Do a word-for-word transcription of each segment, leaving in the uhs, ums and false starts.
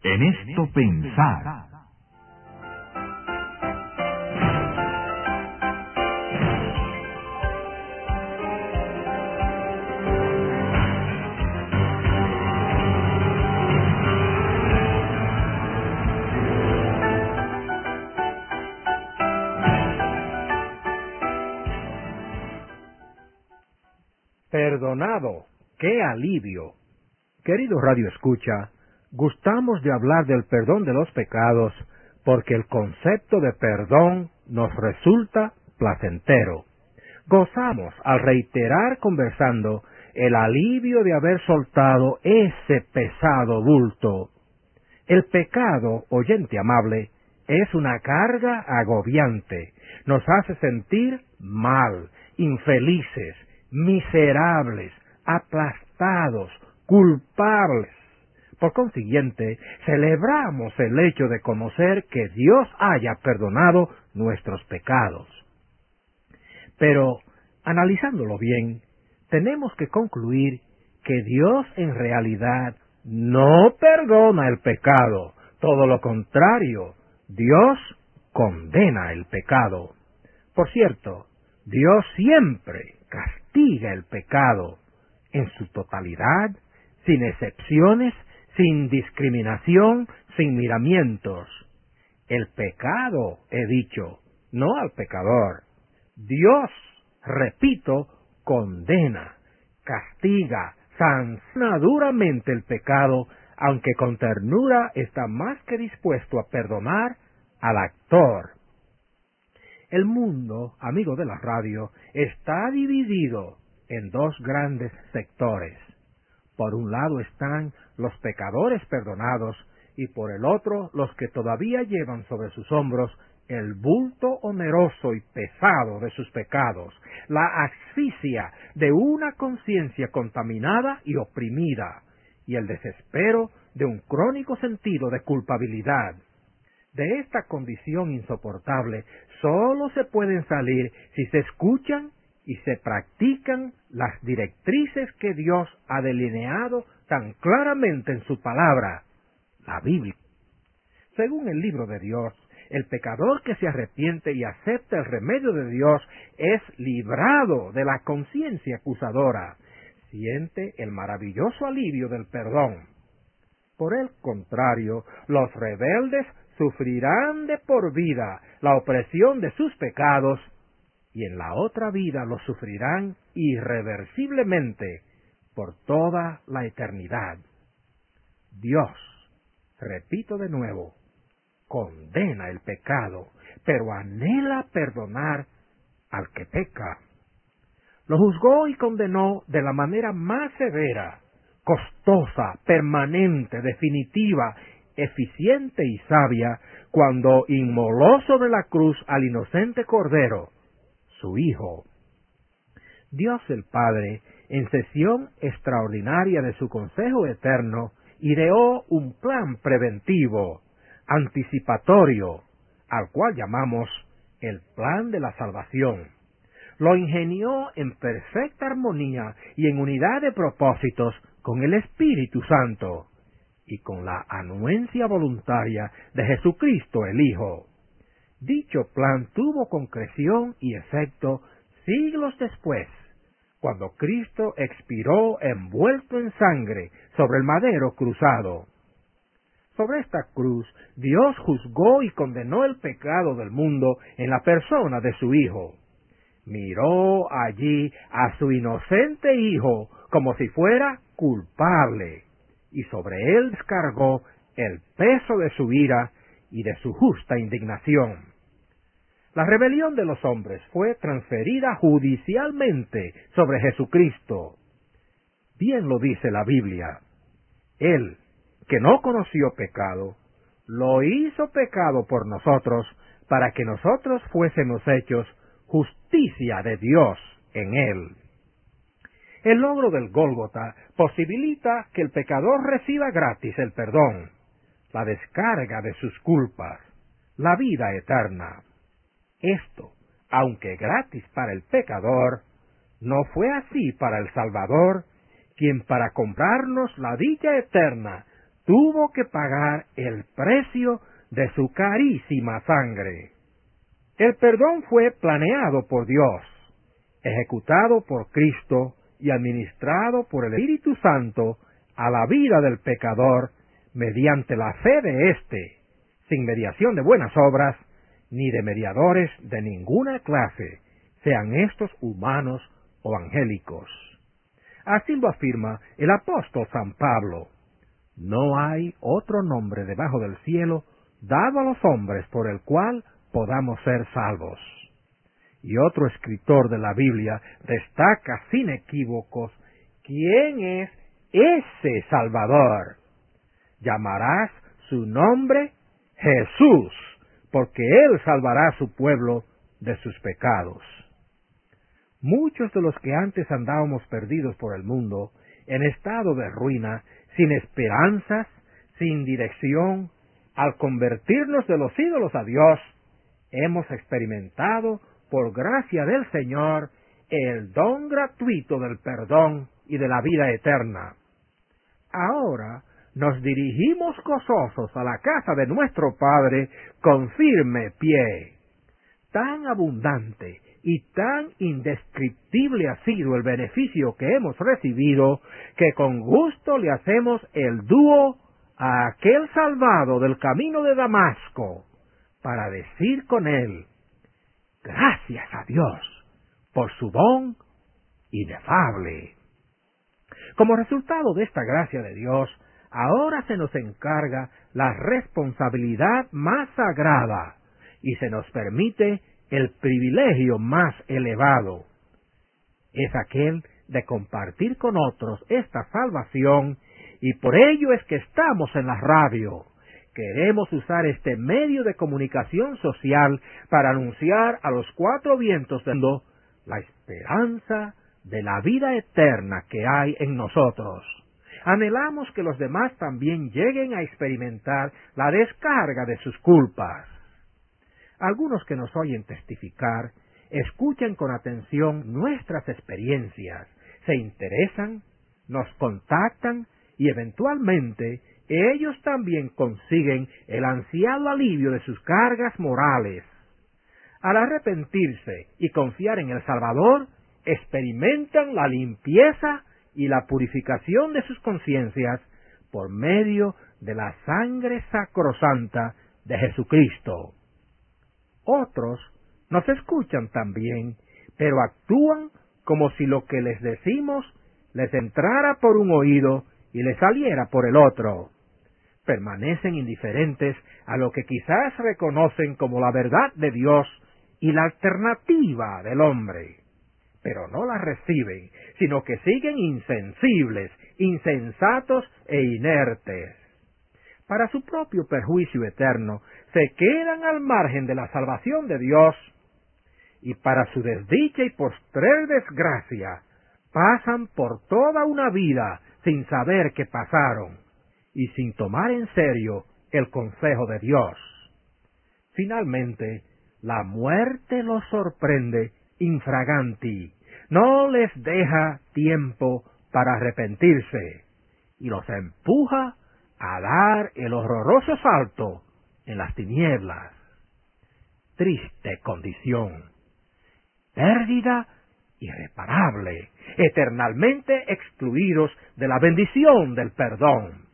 En esto pensar. Perdonado, qué alivio. Querido Radio Escucha, gustamos de hablar del perdón de los pecados porque el concepto de perdón nos resulta placentero. Gozamos al reiterar conversando el alivio de haber soltado ese pesado bulto. El pecado, oyente amable, es una carga agobiante. Nos hace sentir mal, infelices, miserables, aplastados, culpables. Por consiguiente, celebramos el hecho de conocer que Dios haya perdonado nuestros pecados. Pero, analizándolo bien, tenemos que concluir que Dios en realidad no perdona el pecado. Todo lo contrario, Dios condena el pecado. Por cierto, Dios siempre castiga el pecado en su totalidad, sin excepciones, sin discriminación, sin miramientos. El pecado, he dicho, no al pecador. Dios, repito, condena, castiga, sanciona duramente el pecado, aunque con ternura está más que dispuesto a perdonar al actor. El mundo, amigo de la radio, está dividido en dos grandes sectores. Por un lado están los pecadores perdonados y por el otro los que todavía llevan sobre sus hombros el bulto oneroso y pesado de sus pecados, la asfixia de una conciencia contaminada y oprimida, y el desespero de un crónico sentido de culpabilidad. De esta condición insoportable sólo se pueden salir si se escuchan y se practican las directrices que Dios ha delineado tan claramente en su palabra, la Biblia. Según el libro de Dios, el pecador que se arrepiente y acepta el remedio de Dios es librado de la conciencia acusadora, siente el maravilloso alivio del perdón. Por el contrario, los rebeldes sufrirán de por vida la opresión de sus pecados y en la otra vida los sufrirán irreversiblemente por toda la eternidad. Dios, repito de nuevo, condena el pecado, pero anhela perdonar al que peca. Lo juzgó y condenó de la manera más severa, costosa, permanente, definitiva, eficiente y sabia, cuando inmoló sobre la cruz al inocente Cordero, su Hijo. Dios el Padre, en sesión extraordinaria de su Consejo Eterno, ideó un plan preventivo, anticipatorio, al cual llamamos el plan de la salvación. Lo ingenió en perfecta armonía y en unidad de propósitos con el Espíritu Santo y con la anuencia voluntaria de Jesucristo el Hijo. Dicho plan tuvo concreción y efecto siglos después, cuando Cristo expiró envuelto en sangre sobre el madero cruzado. Sobre esta cruz, Dios juzgó y condenó el pecado del mundo en la persona de su Hijo. Miró allí a su inocente Hijo como si fuera culpable, y sobre él descargó el peso de su ira y de su justa indignación. La rebelión de los hombres fue transferida judicialmente sobre Jesucristo. Bien lo dice la Biblia. Él, que no conoció pecado, lo hizo pecado por nosotros, para que nosotros fuésemos hechos justicia de Dios en él. El logro del Gólgota posibilita que el pecador reciba gratis el perdón, la descarga de sus culpas, la vida eterna. Esto, aunque gratis para el pecador, no fue así para el Salvador, quien para comprarnos la dicha eterna tuvo que pagar el precio de su carísima sangre. El perdón fue planeado por Dios, ejecutado por Cristo y administrado por el Espíritu Santo a la vida del pecador mediante la fe de éste, sin mediación de buenas obras, ni de mediadores de ninguna clase, sean estos humanos o angélicos. Así lo afirma el apóstol San Pablo. No hay otro nombre debajo del cielo dado a los hombres por el cual podamos ser salvos. Y otro escritor de la Biblia destaca sin equívocos quién es ese Salvador. Llamarás su nombre Jesús, porque Él salvará a su pueblo de sus pecados. Muchos de los que antes andábamos perdidos por el mundo, en estado de ruina, sin esperanzas, sin dirección, al convertirnos de los ídolos a Dios, hemos experimentado, por gracia del Señor, el don gratuito del perdón y de la vida eterna. Ahora nos dirigimos gozosos a la casa de nuestro Padre con firme pie. Tan abundante y tan indescriptible ha sido el beneficio que hemos recibido, que con gusto le hacemos el dúo a aquel salvado del camino de Damasco, para decir con él: gracias a Dios por su don inefable. Como resultado de esta gracia de Dios, ahora se nos encarga la responsabilidad más sagrada y se nos permite el privilegio más elevado. Es aquel de compartir con otros esta salvación, y por ello es que estamos en la radio. Queremos usar este medio de comunicación social para anunciar a los cuatro vientos del mundo la esperanza de la vida eterna que hay en nosotros. Anhelamos que los demás también lleguen a experimentar la descarga de sus culpas. Algunos que nos oyen testificar, escuchan con atención nuestras experiencias, se interesan, nos contactan y eventualmente ellos también consiguen el ansiado alivio de sus cargas morales. Al arrepentirse y confiar en el Salvador, experimentan la limpieza y la purificación de sus conciencias por medio de la sangre sacrosanta de Jesucristo. Otros nos escuchan también, pero actúan como si lo que les decimos les entrara por un oído y les saliera por el otro. Permanecen indiferentes a lo que quizás reconocen como la verdad de Dios y la alternativa del hombre, pero no la reciben, sino que siguen insensibles, insensatos e inertes. Para su propio perjuicio eterno, se quedan al margen de la salvación de Dios, y para su desdicha y postrer desgracia, pasan por toda una vida sin saber que pasaron, y sin tomar en serio el consejo de Dios. Finalmente, la muerte los sorprende infraganti, no les deja tiempo para arrepentirse, y los empuja a dar el horroroso salto en las tinieblas. Triste condición, pérdida irreparable, eternalmente excluidos de la bendición del perdón.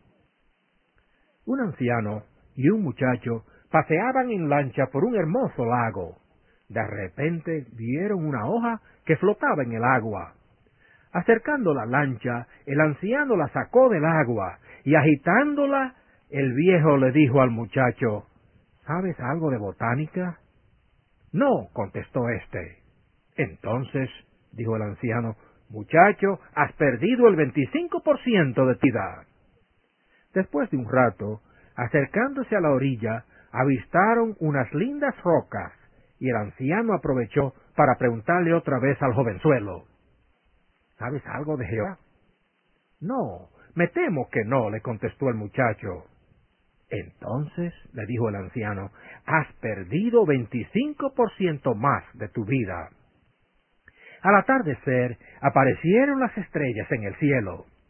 Un anciano y un muchacho paseaban en lancha por un hermoso lago. De repente vieron una hoja que flotaba en el agua. Acercando la lancha, el anciano la sacó del agua, y agitándola, el viejo le dijo al muchacho: ¿sabes algo de botánica? No, contestó éste. Entonces, dijo el anciano: muchacho, has perdido el veinticinco por ciento de tu vida. Después de un rato, acercándose a la orilla, avistaron unas lindas rocas, y el anciano aprovechó para preguntarle otra vez al jovenzuelo: ¿sabes algo de Jehová? No, me temo que no, le contestó el muchacho. Entonces, le dijo el anciano, has perdido veinticinco por ciento más de tu vida. Al atardecer, aparecieron las estrellas en el cielo.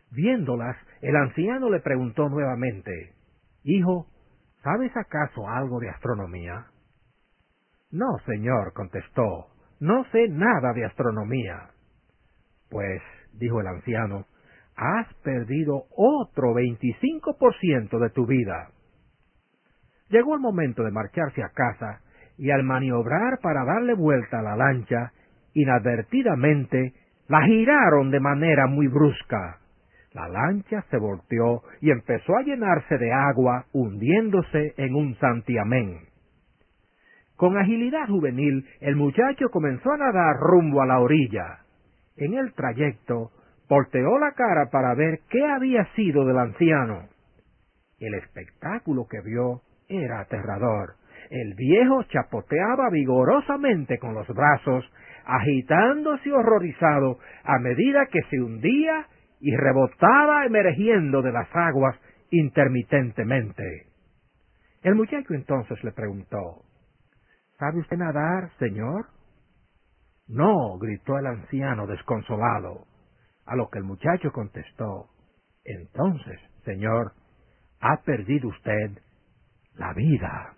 Viéndolas, el anciano le preguntó nuevamente, «Hijo, ¿sabes acaso algo de astronomía?» «No, señor», contestó, «no sé nada de astronomía». «Pues», dijo el anciano, «has perdido otro veinticinco por ciento de tu vida». Llegó el momento de marcharse a casa, y al maniobrar para darle vuelta a la lancha, inadvertidamente la giraron de manera muy brusca. La lancha se volteó y empezó a llenarse de agua, hundiéndose en un santiamén. Con agilidad juvenil, el muchacho comenzó a nadar rumbo a la orilla. En el trayecto, volteó la cara para ver qué había sido del anciano. El espectáculo que vio era aterrador. El viejo chapoteaba vigorosamente con los brazos, agitándose horrorizado a medida que se hundía y rebotaba emergiendo de las aguas intermitentemente. El muchacho entonces le preguntó, «¿Sabe usted nadar, señor?» «No», gritó el anciano desconsolado, a lo que el muchacho contestó, «Entonces, señor, ha perdido usted la vida».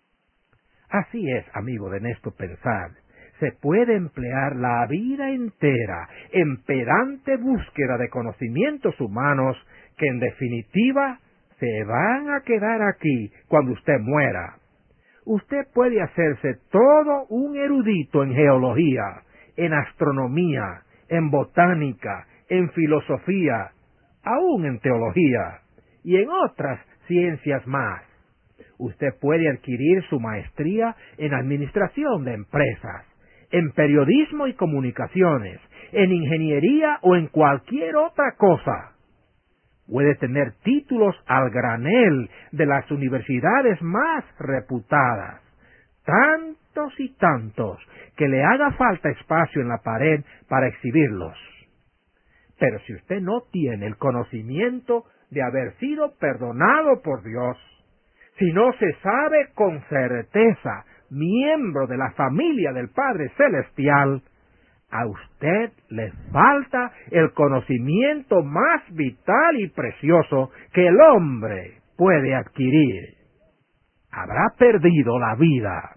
Así es, amigo de Nesto Pensar, se puede emplear la vida entera en pedante búsqueda de conocimientos humanos que en definitiva se van a quedar aquí cuando usted muera. Usted puede hacerse todo un erudito en geología, en astronomía, en botánica, en filosofía, aún en teología y en otras ciencias más. Usted puede adquirir su maestría en administración de empresas, en periodismo y comunicaciones, en ingeniería o en cualquier otra cosa. Puede tener títulos al granel de las universidades más reputadas, tantos y tantos que le haga falta espacio en la pared para exhibirlos. Pero si usted no tiene el conocimiento de haber sido perdonado por Dios, si no se sabe con certeza miembro de la familia del Padre Celestial, a usted le falta el conocimiento más vital y precioso que el hombre puede adquirir. Habrá perdido la vida.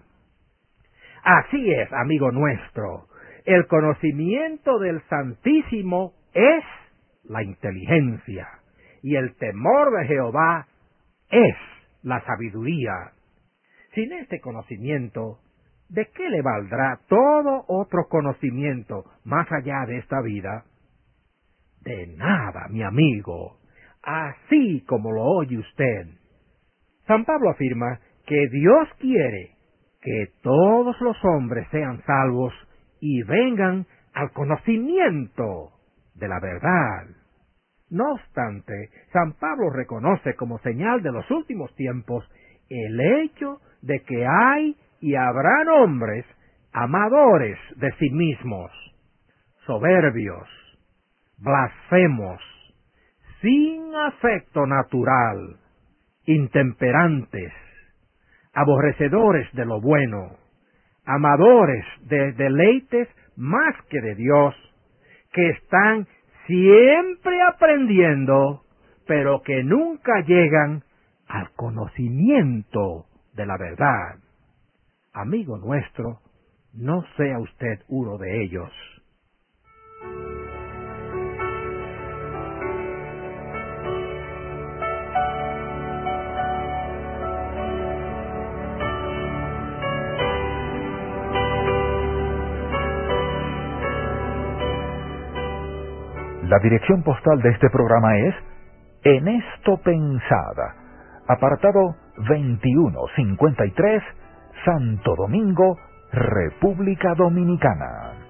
Así es, amigo nuestro, el conocimiento del Santísimo es la inteligencia, y el temor de Jehová es la sabiduría. Sin este conocimiento, ¿de qué le valdrá todo otro conocimiento más allá de esta vida? De nada, mi amigo, así como lo oye usted. San Pablo afirma que Dios quiere que todos los hombres sean salvos y vengan al conocimiento de la verdad. No obstante, San Pablo reconoce como señal de los últimos tiempos el hecho de que hay y habrán hombres amadores de sí mismos, soberbios, blasfemos, sin afecto natural, intemperantes, aborrecedores de lo bueno, amadores de deleites más que de Dios, que están siempre aprendiendo, pero que nunca llegan al conocimiento de la verdad. Amigo nuestro, no sea usted uno de ellos. La dirección postal de este programa es En Esto Pensada, apartado veintiuno cincuenta y tres, Santo Domingo, República Dominicana.